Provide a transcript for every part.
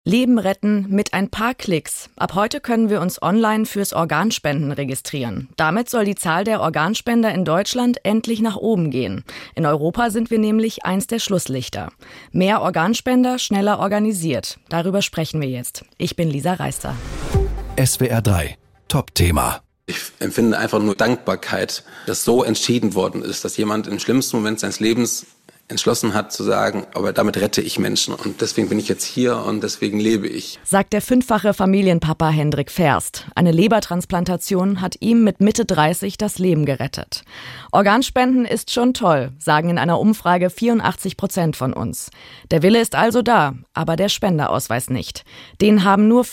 Leben retten mit ein paar Klicks. Ab heute können wir uns online fürs Organspenden registrieren. Damit soll die Zahl der Organspender in Deutschland endlich nach oben gehen. In Europa sind wir nämlich eins der Schlusslichter. Mehr Organspender, schneller organisiert. Darüber sprechen wir jetzt. Ich bin Lisa Reister. SWR 3, Top-Thema. Ich empfinde einfach nur Dankbarkeit, dass so entschieden worden ist, dass jemand im schlimmsten Moment seines Lebens entschlossen hat zu sagen, aber damit rette ich Menschen und deswegen bin ich jetzt hier und deswegen lebe ich. Sagt der 5-fache Familienpapa Hendrik Ferst. Eine Lebertransplantation hat ihm mit Mitte 30 das Leben gerettet. Organspenden ist schon toll, sagen in einer Umfrage 84% von uns. Der Wille ist also da, aber der Spenderausweis nicht. Den haben nur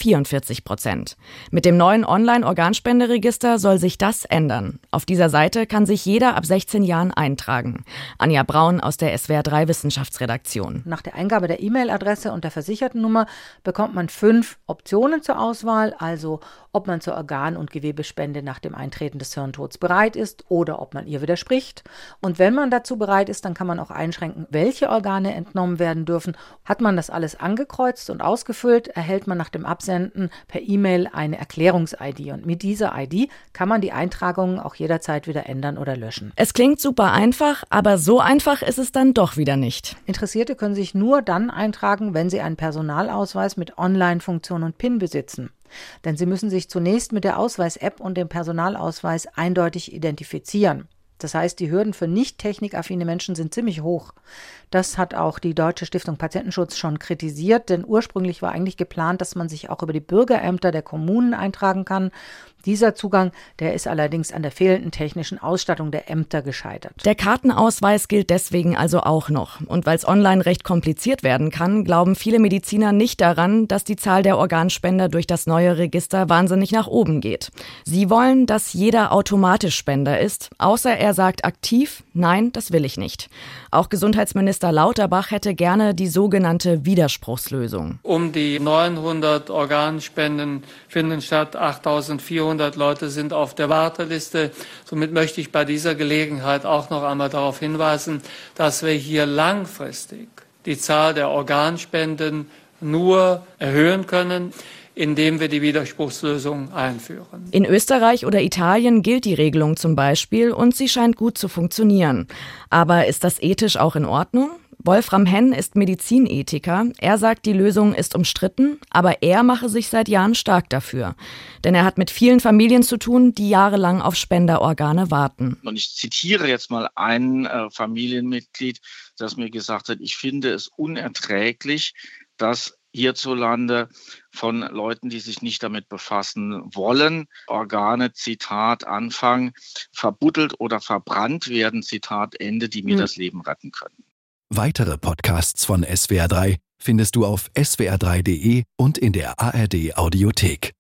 44%. Mit dem neuen Online-Organspenderegister soll sich das ändern. Auf dieser Seite kann sich jeder ab 16 Jahren eintragen. Anja Braun aus der SWR 3 Wissenschaftsredaktion. Nach der Eingabe der E-Mail-Adresse und der Versichertennummer bekommt man 5 Optionen zur Auswahl, also ob man zur Organ- und Gewebespende nach dem Eintreten des Hirntods bereit ist oder ob man ihr widerspricht. Und wenn man dazu bereit ist, dann kann man auch einschränken, welche Organe entnommen werden dürfen. Hat man das alles angekreuzt und ausgefüllt, erhält man nach dem Absenden per E-Mail eine Erklärungs-ID. Und mit dieser ID kann man die Eintragungen auch jederzeit wieder ändern oder löschen. Es klingt super einfach, aber so einfach ist es dann doch wieder nicht. Interessierte können sich nur dann eintragen, wenn sie einen Personalausweis mit Online-Funktion und PIN besitzen. Denn sie müssen sich zunächst mit der Ausweis-App und dem Personalausweis eindeutig identifizieren. Das heißt, die Hürden für nicht technikaffine Menschen sind ziemlich hoch. Das hat auch die Deutsche Stiftung Patientenschutz schon kritisiert, denn ursprünglich war eigentlich geplant, dass man sich auch über die Bürgerämter der Kommunen eintragen kann. Dieser Zugang, der ist allerdings an der fehlenden technischen Ausstattung der Ämter gescheitert. Der Kartenausweis gilt deswegen also auch noch. Und weil es online recht kompliziert werden kann, glauben viele Mediziner nicht daran, dass die Zahl der Organspender durch das neue Register wahnsinnig nach oben geht. Sie wollen, dass jeder automatisch Spender ist, außer er sagt aktiv, nein, das will ich nicht. Auch Gesundheitsminister Lauterbach hätte gerne die sogenannte Widerspruchslösung. Um die 900 Organspenden finden statt, 8.400 Leute sind auf der Warteliste. Somit möchte ich bei dieser Gelegenheit auch noch einmal darauf hinweisen, dass wir hier langfristig die Zahl der Organspenden nur erhöhen können, indem wir die Widerspruchslösung einführen. In Österreich oder Italien gilt die Regelung zum Beispiel und sie scheint gut zu funktionieren. Aber ist das ethisch auch in Ordnung? Wolfram Henn ist Medizinethiker. Er sagt, die Lösung ist umstritten, aber er mache sich seit Jahren stark dafür. Denn er hat mit vielen Familien zu tun, die jahrelang auf Spenderorgane warten. Und ich zitiere jetzt mal ein Familienmitglied, das mir gesagt hat, ich finde es unerträglich, dass hierzulande von Leuten, die sich nicht damit befassen wollen, Organe, Zitat, Anfang, verbuddelt oder verbrannt werden, Zitat, Ende, die mir das Leben retten können. Weitere Podcasts von SWR 3 findest du auf swr3.de und in der ARD Audiothek.